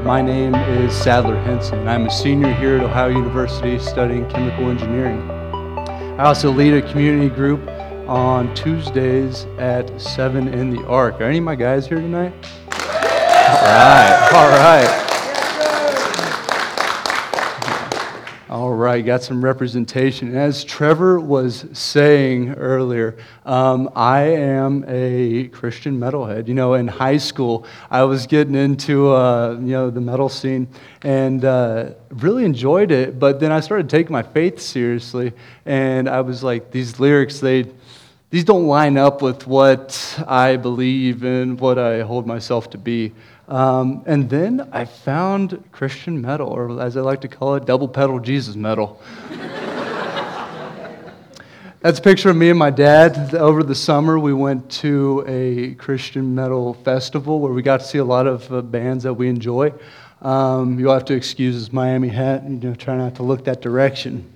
My name is Sadler Henson. I'm a senior here at Ohio University studying chemical engineering. I also lead a community group on Tuesdays at 7 in the Ark. Are any of my guys here tonight? All right. All right, got some representation. As Trevor was saying earlier, I am a Christian metalhead. You know, in high school, I was getting into the metal scene and really enjoyed it. But then I started taking my faith seriously, and I was like, these lyrics, these don't line up with what I believe and what I hold myself to be. And then I found Christian metal, or as I like to call it, double pedal Jesus metal. That's a picture of me and my dad. Over the summer, we went to a Christian metal festival where we got to see a lot of bands that we enjoy. You'll have to excuse his Miami hat and try not to look that direction.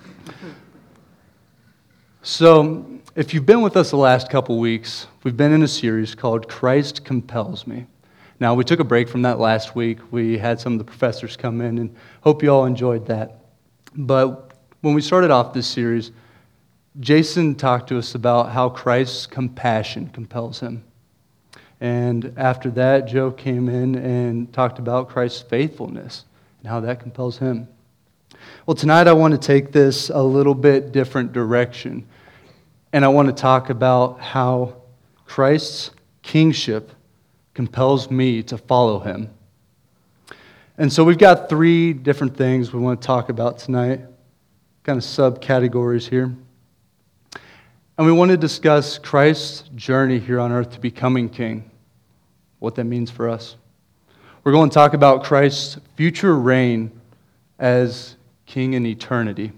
So, if you've been with us the last couple weeks, we've been in a series called Christ Compels Me. Now, we took a break from that last week. We had some of the professors come in, and hope you all enjoyed that. But when we started off this series, Jason talked to us about how Christ's compassion compels him. And after that, Joe came in and talked about Christ's faithfulness and how that compels him. Well, tonight I want to take this a little bit different direction. And I want to talk about how Christ's kingship compels me to follow him. And so we've got 3 different things we want to talk about tonight, kind of subcategories here. And we want to discuss Christ's journey here on earth to becoming king, what that means for us. We're going to talk about Christ's future reign as king in eternity.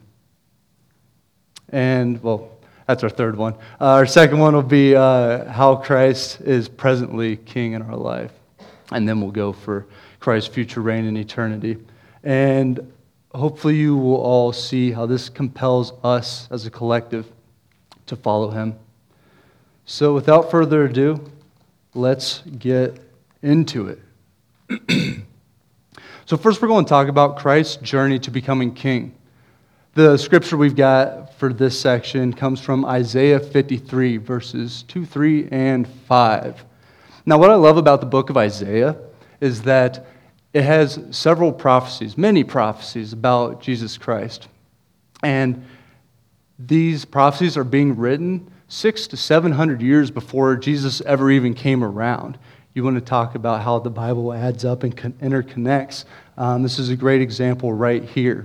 And, well, that's our third one. Our second one will be how Christ is presently king in our life. And then we'll go for Christ's future reign in eternity. And hopefully you will all see how this compels us as a collective to follow him. So without further ado, let's get into it. So first we're going to talk about Christ's journey to becoming king. The scripture we've got for this section comes from Isaiah 53, verses 2, 3, and 5. Now, what I love about the book of Isaiah is that it has several prophecies, many prophecies about Jesus Christ. And these prophecies are being written 600 to 700 years before Jesus ever even came around. You want to talk about how the Bible adds up and interconnects. This is a great example right here.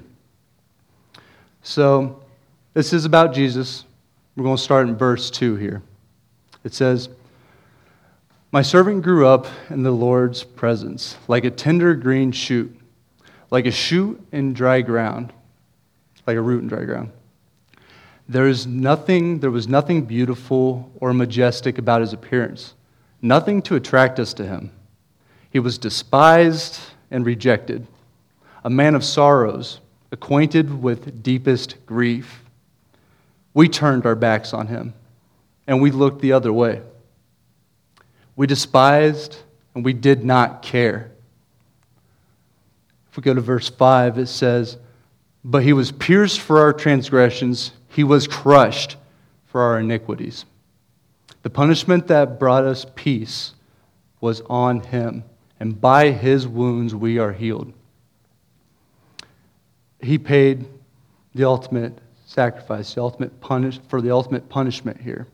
So, this is about Jesus. We're going to start in verse 2 here. It says, "My servant grew up in the Lord's presence, like a tender green shoot, like a shoot in dry ground, like a root in dry ground. There was nothing beautiful or majestic about his appearance, nothing to attract us to him. He was despised and rejected, a man of sorrows, acquainted with deepest grief. We turned our backs on him, and we looked the other way. We despised, and we did not care." If we go to verse 5, it says, "But he was pierced for our transgressions, he was crushed for our iniquities. The punishment that brought us peace was on him, and by his wounds we are healed." He paid the ultimate sacrifice, the ultimate punishment here.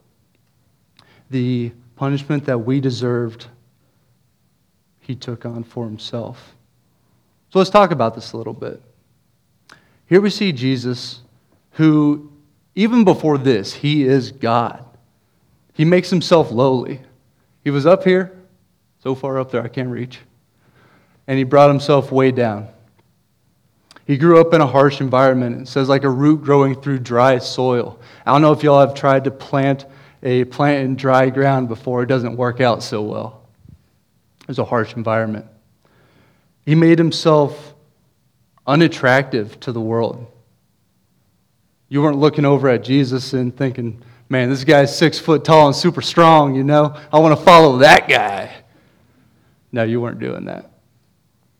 The punishment that we deserved, he took on for himself. So let's talk about this a little bit. Here we see Jesus, who, even before this, he is God. He makes himself lowly. He was up here, so far up there I can't reach, and he brought himself way down. He grew up in a harsh environment. It says like a root growing through dry soil. I don't know if y'all have tried to plant a plant in dry ground before. It doesn't work out so well. It's a harsh environment. He made himself unattractive to the world. You weren't looking over at Jesus and thinking, man, this guy's 6 foot tall and super strong, I want to follow that guy. No, you weren't doing that.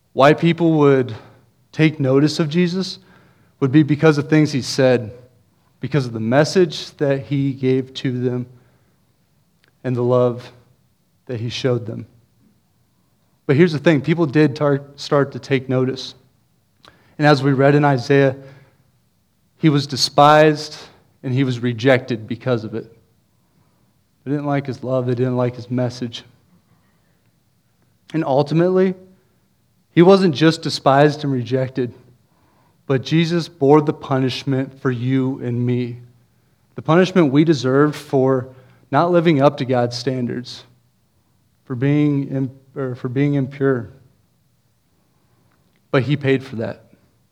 why people would take notice of Jesus would be because of things he said, because of the message that he gave to them, and the love that he showed them. But here's the thing, people did start to take notice. And as we read in Isaiah, he was despised and he was rejected because of it. They didn't like his love, they didn't like his message. And ultimately, he wasn't just despised and rejected, but Jesus bore the punishment for you and me. The punishment we deserved for not living up to God's standards, for being impure. But he paid for that.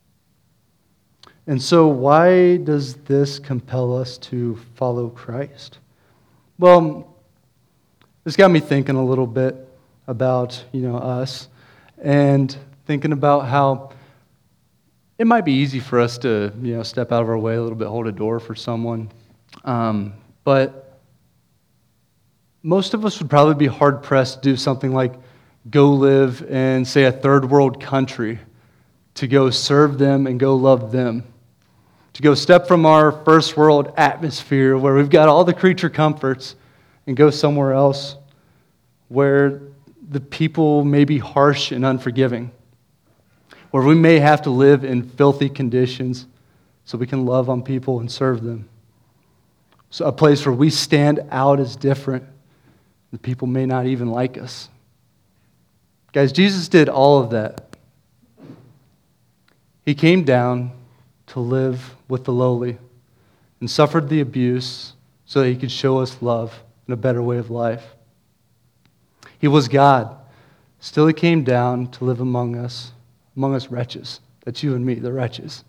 And so why does this compel us to follow Christ? Well, this got me thinking a little bit about, us, and thinking about how it might be easy for us to, step out of our way a little bit, hold a door for someone. But most of us would probably be hard-pressed to do something like go live in, say, a third world country, to go serve them and go love them. To go step from our first world atmosphere where we've got all the creature comforts and go somewhere else where the people may be harsh and unforgiving, where we may have to live in filthy conditions so we can love on people and serve them. So a place where we stand out as different. The people may not even like us. Guys, Jesus did all of that. He came down to live with the lowly and suffered the abuse so that he could show us love and a better way of life. He was God. Still he came down to live among us wretches. That's you and me, the wretches.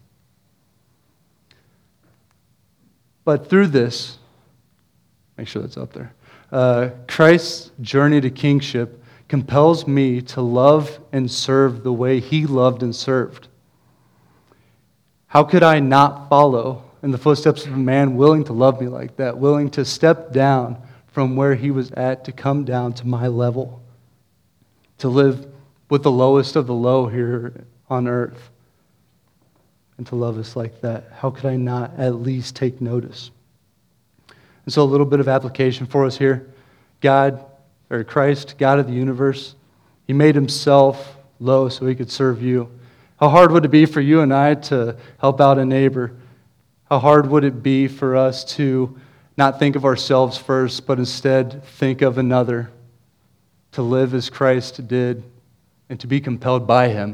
But through this, make sure that's up there, Christ's journey to kingship compels me to love and serve the way he loved and served. How could I not follow in the footsteps of a man willing to love me like that, willing to step down from where he was at to come down to my level, to live with the lowest of the low here on earth, and to love us like that? How could I not at least take notice? And so a little bit of application for us here. Christ, God of the universe, he made himself low so he could serve you. How hard would it be for you and I to help out a neighbor? How hard would it be for us to not think of ourselves first, but instead think of another, to live as Christ did, and to be compelled by him?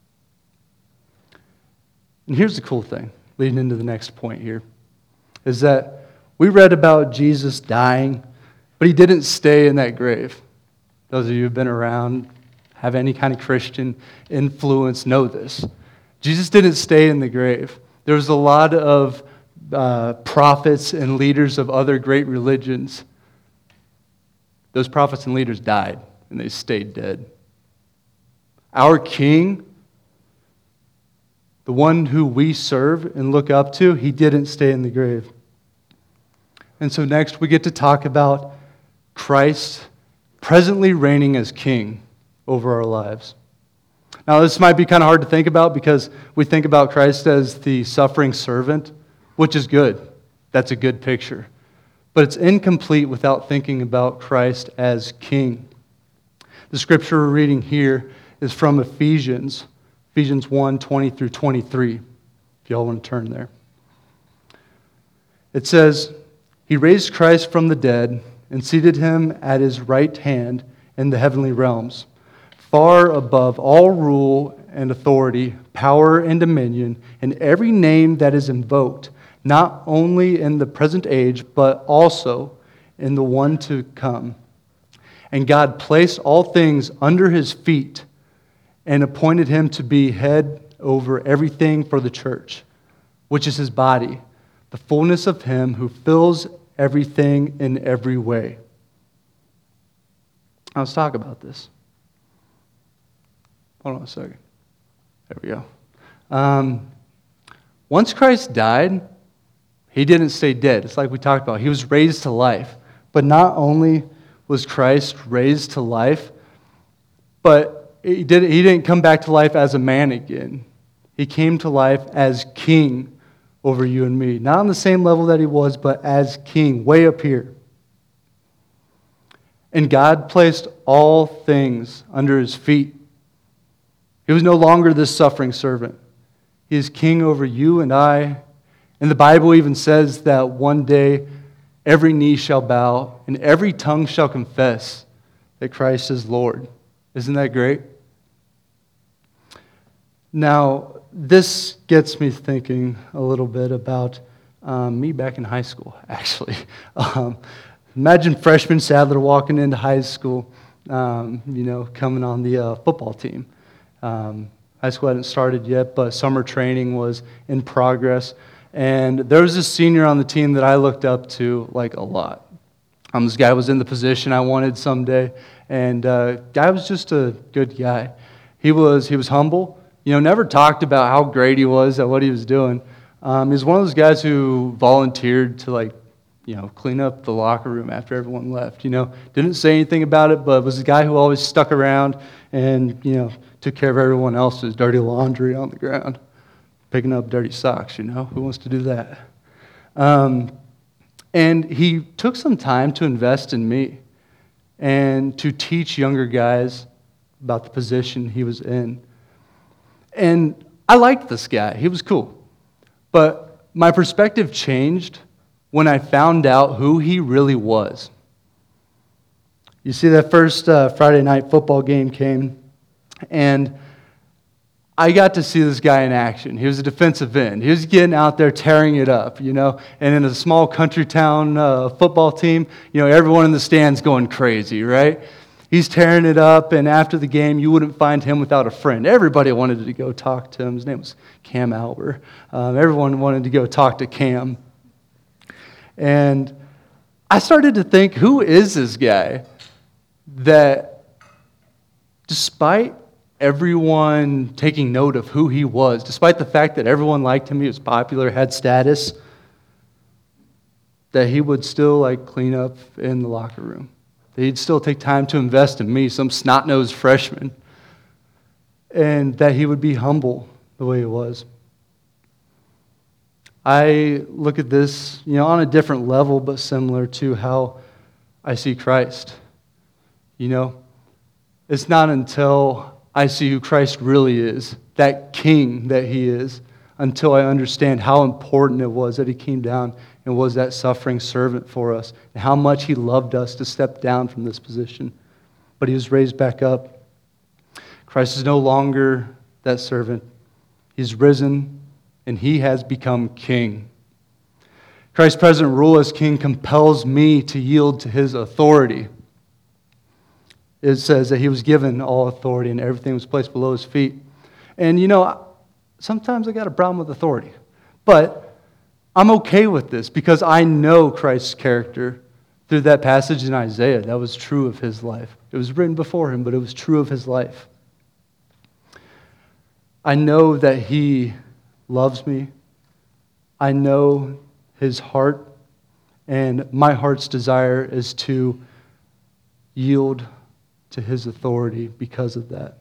And here's the cool thing, leading into the next point here, is that we read about Jesus dying, but he didn't stay in that grave. Those of you who've been around, have any kind of Christian influence, know this. Jesus didn't stay in the grave. There was a lot of prophets and leaders of other great religions. Those prophets and leaders died, and they stayed dead. Our King, the one who we serve and look up to, he didn't stay in the grave. And so next we get to talk about Christ presently reigning as King over our lives. Now, this might be kind of hard to think about because we think about Christ as the suffering servant, which is good. That's a good picture. But it's incomplete without thinking about Christ as King. The scripture we're reading here is from Ephesians 1, 20 through 23, if y'all want to turn there. It says, "He raised Christ from the dead and seated him at his right hand in the heavenly realms, far above all rule and authority, power and dominion, and every name that is invoked, not only in the present age, but also in the one to come. And God placed all things under his feet and appointed him to be head over everything for the church, which is his body, the fullness of him who fills everything in every way." Now let's talk about this. Hold on a second. There we go. Once Christ died, he didn't stay dead. It's like we talked about. He was raised to life. But not only was Christ raised to life, but he didn't come back to life as a man again. He came to life as king over you and me. Not on the same level that he was, but as king, way up here. And God placed all things under his feet. He was no longer this suffering servant. He is king over you and I. And the Bible even says that one day every knee shall bow and every tongue shall confess that Christ is Lord. Isn't that great? Now, this gets me thinking a little bit about me back in high school, actually. Imagine freshman Sadler walking into high school, coming on the football team. High school hadn't started yet, but summer training was in progress. And there was this senior on the team that I looked up to like a lot. This guy was in the position I wanted someday, and guy was just a good guy. He was humble. Never talked about how great he was at what he was doing. He was one of those guys who volunteered to clean up the locker room after everyone left. Didn't say anything about it, but was a guy who always stuck around and, took care of everyone else's dirty laundry on the ground, picking up dirty socks, Who wants to do that? And he took some time to invest in me and to teach younger guys about the position he was in. And I liked this guy. He was cool. But my perspective changed when I found out who he really was. You see, that first Friday night football game came, and I got to see this guy in action. He was a defensive end. He was getting out there tearing it up, And in a small country town football team, everyone in the stands going crazy, right? He's tearing it up, and after the game, you wouldn't find him without a friend. Everybody wanted to go talk to him. His name was Cam Alber. Everyone wanted to go talk to Cam. And I started to think, who is this guy that, despite everyone taking note of who he was, despite the fact that everyone liked him, he was popular, had status, that he would still clean up in the locker room? That he'd still take time to invest in me, some snot-nosed freshman, and that he would be humble the way he was. I look at this, on a different level, but similar to how I see Christ. It's not until I see who Christ really is, that king that he is, until I understand how important it was that he came down and was that suffering servant for us, and how much he loved us to step down from this position. But he was raised back up. Christ is no longer that servant. He's risen, and he has become king. Christ's present rule as king compels me to yield to his authority. It says that he was given all authority and everything was placed below his feet. And sometimes I got a problem with authority. But I'm okay with this because I know Christ's character through that passage in Isaiah. That was true of his life. It was written before him, but it was true of his life. I know that he loves me. I know his heart. And my heart's desire is to yield to his authority because of that.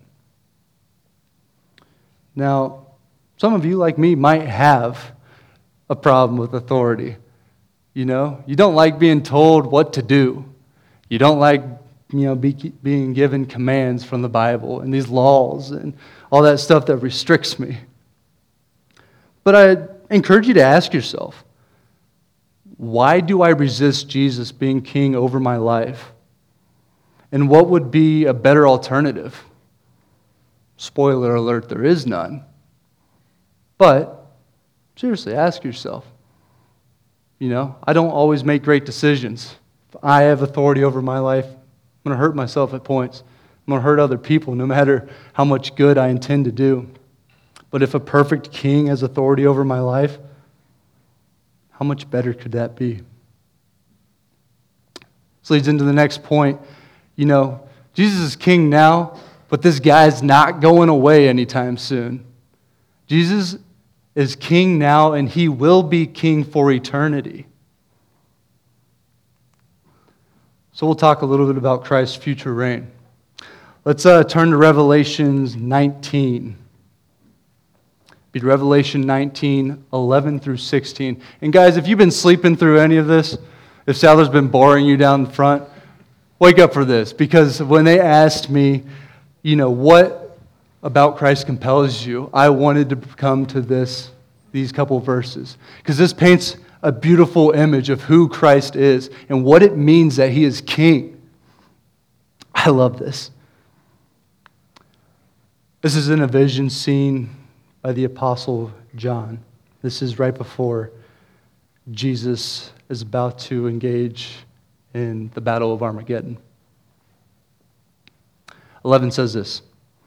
Now, some of you, like me, might have a problem with authority. You don't like being told what to do. You don't like, being given commands from the Bible and these laws and all that stuff that restricts me. But I encourage you to ask yourself, why do I resist Jesus being king over my life? And what would be a better alternative? Spoiler alert, there is none. But seriously, ask yourself. I don't always make great decisions. If I have authority over my life, I'm going to hurt myself at points. I'm going to hurt other people no matter how much good I intend to do. But if a perfect king has authority over my life, how much better could that be? This leads into the next point. Jesus is king now, but this guy's not going away anytime soon. Jesus is king now, and he will be king for eternity. So we'll talk a little bit about Christ's future reign. Let's turn to Revelation 19. Be Revelation 19, 11 through 16. And guys, if you've been sleeping through any of this, if Sadler's been boring you down front, wake up for this. Because when they asked me, what about Christ compels you, I wanted to come to these couple verses. Because this paints a beautiful image of who Christ is and what it means that he is king. I love this. This is in a vision seen by the Apostle John. This is right before Jesus is about to engage in the Battle of Armageddon. 11 says this: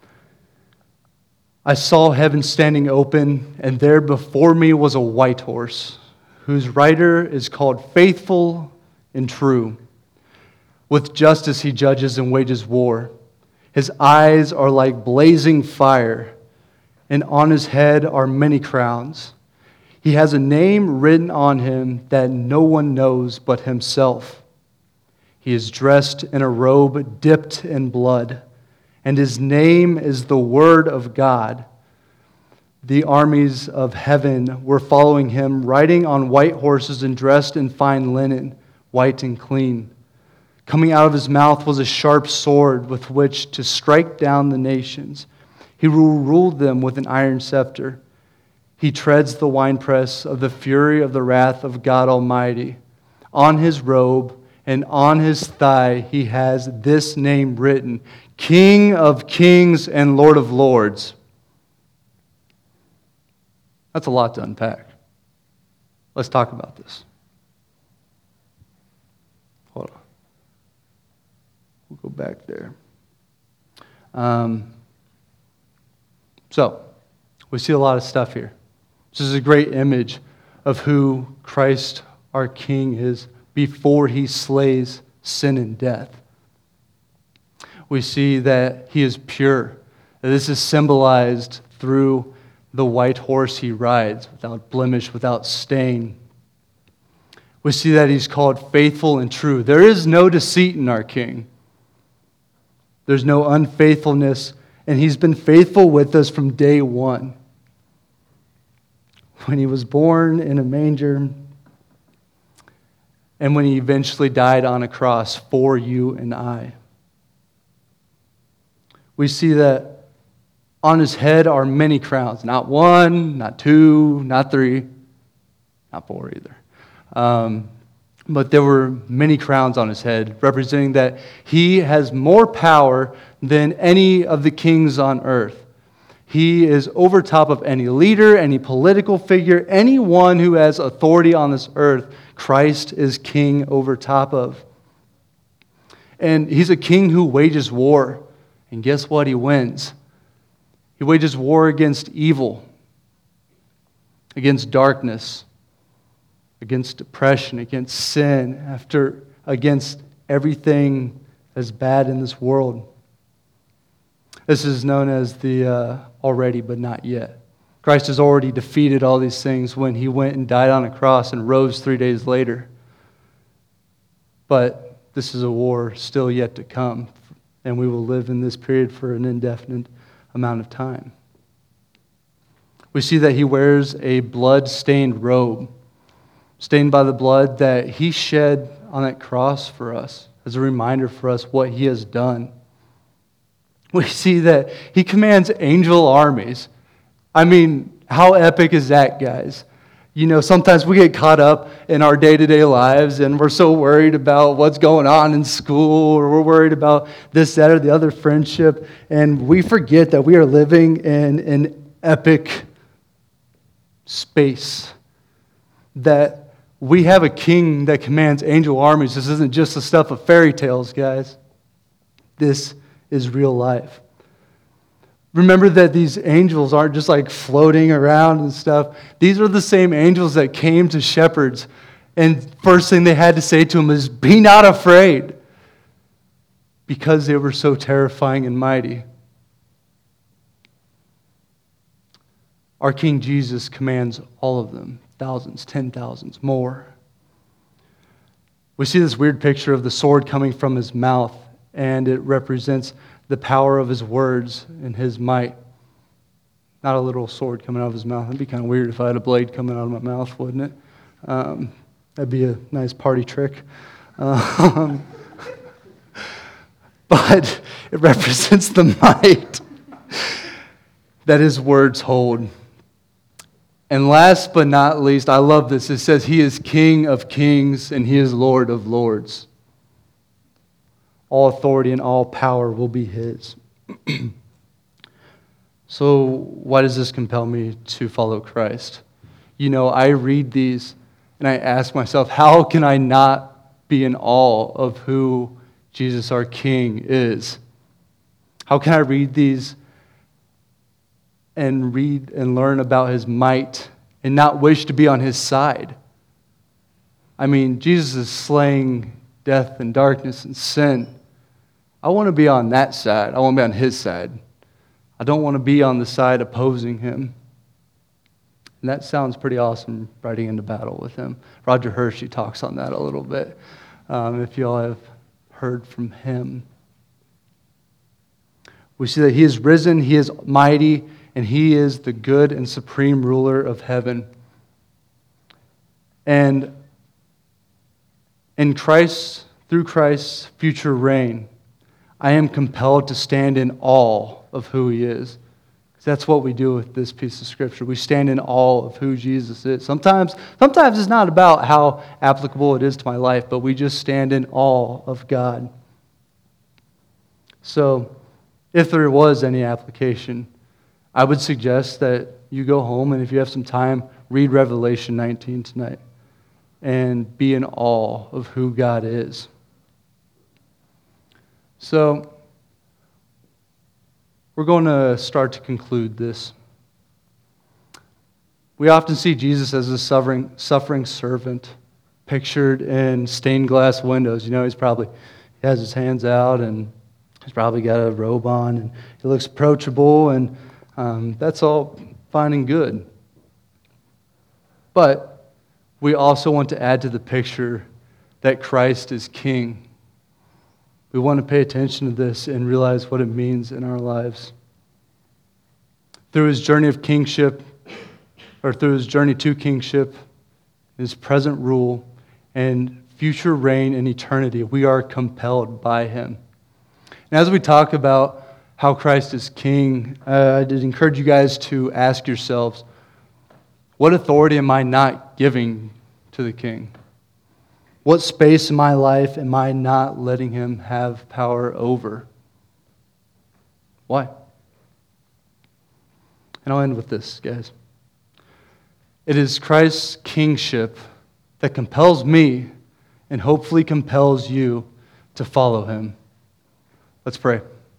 I saw heaven standing open, and there before me was a white horse, whose rider is called Faithful and True. With justice he judges and wages war. His eyes are like blazing fire, and on his head are many crowns. He has a name written on him that no one knows but himself. He is dressed in a robe dipped in blood, and his name is the Word of God. The armies of heaven were following him, riding on white horses and dressed in fine linen, white and clean. Coming out of his mouth was a sharp sword with which to strike down the nations. He ruled them with an iron scepter. He treads the winepress of the fury of the wrath of God Almighty. On his robe and on his thigh he has this name written: King of Kings and Lord of Lords. That's a lot to unpack. Let's talk about this. Hold on. We'll go back there. So, we see a lot of stuff here. This is a great image of who Christ, our King, is before he slays sin and death. We see that he is pure. This is symbolized through the white horse he rides, without blemish, without stain. We see that he's called faithful and true. There is no deceit in our King. There's no unfaithfulness, and he's been faithful with us from day one. When he was born in a manger, and when he eventually died on a cross for you and I. We see that on his head are many crowns. Not one, not two, not three, not four either. But there were many crowns on his head, representing that he has more power than any of the kings on earth. He is over top of any leader, any political figure, anyone who has authority on this earth. Christ is king over top of. And he's a king who wages war. And guess what? He wins. He wages war against evil, against darkness, against depression, against sin, against everything that's bad in this world. This is known as the already but not yet. Christ has already defeated all these things when he went and died on a cross and rose 3 days later. But this is a war still yet to come, and we will live in this period for an indefinite amount of time. We see that he wears a blood-stained robe, stained by the blood that he shed on that cross for us, as a reminder for us what he has done. We see that he commands angel armies. I mean, how epic is that, guys? Sometimes we get caught up in our day-to-day lives and we're so worried about what's going on in school, or we're worried about this, that, or the other friendship, and we forget that we are living in an epic space, that we have a king that commands angel armies. This isn't just the stuff of fairy tales, guys. This is real life. Remember that these angels aren't just like floating around and stuff. These are the same angels that came to shepherds, and first thing they had to say to them is, "Be not afraid," because they were so terrifying and mighty. Our King Jesus commands all of them, thousands, 10,000s, more. We see this weird picture of the sword coming from his mouth, and it represents the power of his words and his might. Not a little sword coming out of his mouth. That'd be kind of weird if I had a blade coming out of my mouth, wouldn't it? That'd be a nice party trick. But it represents the might that his words hold. And last but not least, I love this. It says he is King of kings and he is Lord of lords. All authority and all power will be his. So why does this compel me to follow Christ? I read these and I ask myself, how can I not be in awe of who Jesus our King is? How can I read these and read and learn about his might and not wish to be on his side? I mean, Jesus is slaying death and darkness and sin. I want to be on that side. I want to be on his side. I don't want to be on the side opposing him. And that sounds pretty awesome, riding into battle with him. Roger Hershey talks on that a little bit, if you all have heard from him. We see that he is risen, he is mighty, and he is the good and supreme ruler of heaven. And in Christ, through Christ's future reign, I am compelled to stand in awe of who he is. That's what we do with this piece of scripture. We stand in awe of who Jesus is. Sometimes it's not about how applicable it is to my life, but we just stand in awe of God. So, if there was any application, I would suggest that you go home and if you have some time, read Revelation 19 tonight and be in awe of who God is. So, we're going to start to conclude this. We often see Jesus as a suffering servant, pictured in stained glass windows. He has his hands out and he's probably got a robe on and he looks approachable and that's all fine and good. But we also want to add to the picture that Christ is King. We want to pay attention to this and realize what it means in our lives. Through his journey of kingship, or through his journey to kingship, his present rule, and future reign in eternity, we are compelled by him. And as we talk about how Christ is King, I'd encourage you guys to ask yourselves, what authority am I not giving to the King? What space in my life am I not letting him have power over? Why? And I'll end with this, guys. It is Christ's kingship that compels me and hopefully compels you to follow him. Let's pray.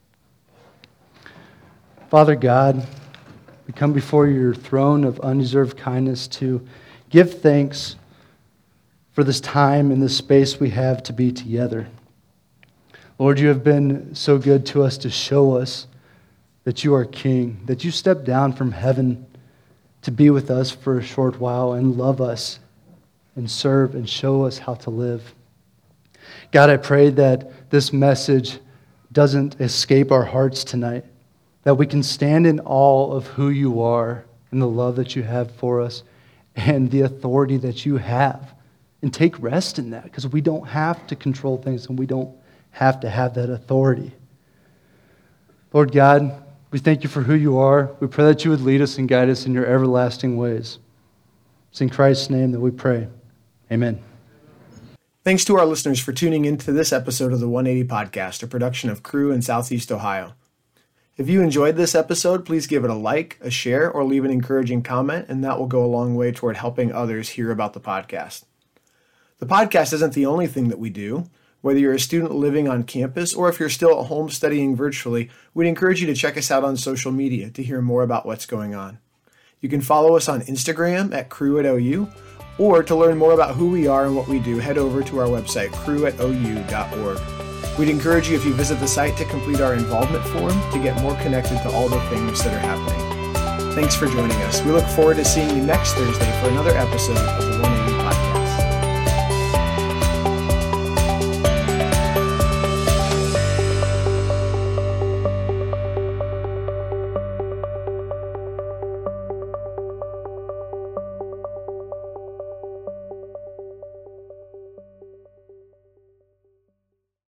Father God, we come before your throne of undeserved kindness to give thanks for this time and this space we have to be together. Lord, you have been so good to us to show us that you are King, that you stepped down from heaven to be with us for a short while and love us and serve and show us how to live. God, I pray that this message doesn't escape our hearts tonight, that we can stand in awe of who you are and the love that you have for us and the authority that you have. And take rest in that, because we don't have to control things and we don't have to have that authority. Lord God, we thank you for who you are. We pray that you would lead us and guide us in your everlasting ways. It's in Christ's name that we pray. Amen. Thanks to our listeners for tuning in to this episode of the 180 Podcast, a production of Cru in Southeast Ohio. If you enjoyed this episode, please give it a like, a share, or leave an encouraging comment, and that will go a long way toward helping others hear about the podcast. The podcast isn't the only thing that we do. Whether you're a student living on campus or if you're still at home studying virtually, we'd encourage you to check us out on social media to hear more about what's going on. You can follow us on Instagram at Cru@OU, or to learn more about who we are and what we do, head over to our website, cru@ou.org. We'd encourage you, if you visit the site, to complete our involvement form to get more connected to all the things that are happening. Thanks for joining us. We look forward to seeing you next Thursday for another episode of the 180